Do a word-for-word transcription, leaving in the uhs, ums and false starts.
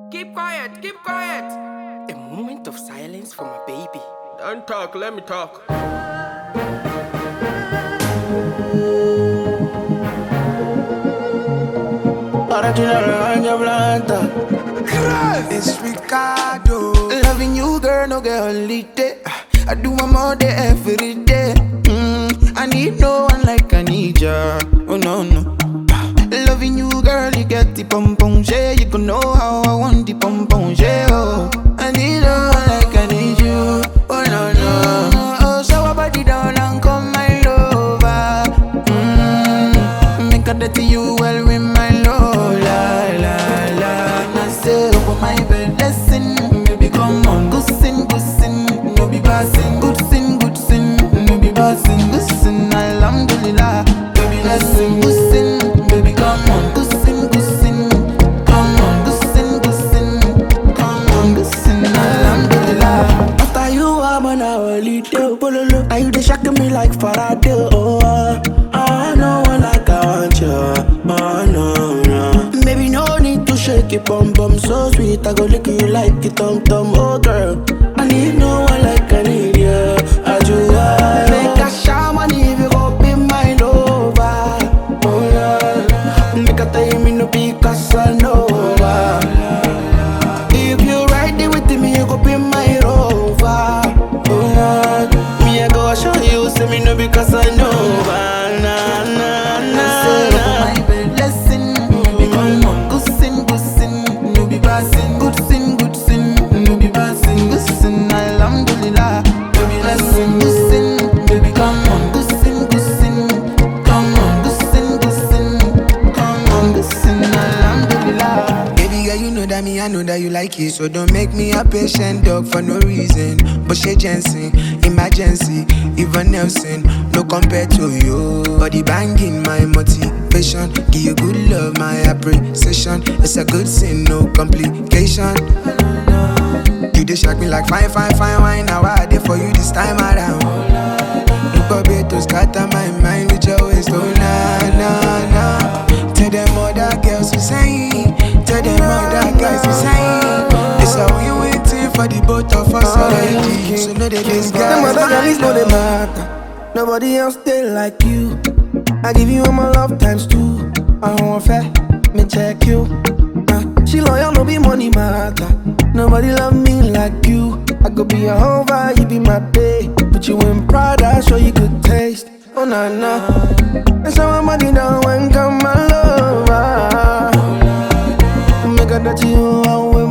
Keep quiet, keep quiet. A moment of silence for my baby. Don't talk, let me talk. Ahora tú la rebaña blanca. It's Ricardo. Loving you, girl, no get holiday. I do my more day every day. Mm, I need no one like I need ya. Oh no no. Loving you, girl, you get the pom pom yeah. You can know how I want the pom pom yeah. Oh, I need no one like I need you. Oh no no. Oh, so I body down and come my lover. Mm, make a dirty you well with my love. La la la. I say over my bed, listen, baby, come on, good sin, good sin, no be bad sin, good sin, good sin, no be bad sin, good sin, alhamdulillah, baby, listen, good sin, baby, come on, good sin, good sin, come on, good sin, good sin, come on, good sin, alhamdulillah. After you, I'm on a holiday, bololo, and you dey shock me like Faraday, oh, uh, I know one like I want you, oh no, no, baby, no need to shake it, bum bum, so sweet, I go lick you like it, tum tum, oh girl, I need no one like I need you, I do, I make a shaman if you go be my lover, oh yeah, make a time in no be Casanova, if you ride it with me, you go be my rover, oh yeah, me I go show you, say me no be Casanova, na na na, na. My bed, listen, baby, come on, good sin, good sin, no be bad sin, good sin, good sin, no be bad sin, good sin, alhamdulillah, baby, listen, good sin, baby, come on, good sin, good sin, come on, good sin, good sin, come on, good sin, alhamdulillah. Baby girl, you know that me, I know that you like it. So don't make me a patient dog for no reason. But she Jensen, emergency, even Nelson, no compared to you. Body banging, my motivation. Give you good love, my appreciation. It's a good sin, no complication. You dey shock me like fine, fine, fine wine. Now I did for you this time around. Look up to scatter my mind with your waist, oh na na na. Tell them other girls to say, tell them other guys to say. It's a win-win thing for the both of us already. So know that this guy Them is other mine, girls know they matter. Nobody else they like you. I give you all my love times two. I want fair, me check you. Uh, she loyal, no be money matter. Nobody love me like you. I could be a hover, you be my babe. Put you in Prada, show you good taste. Oh na na. And so my money down when come my lover. Make a dirty you out with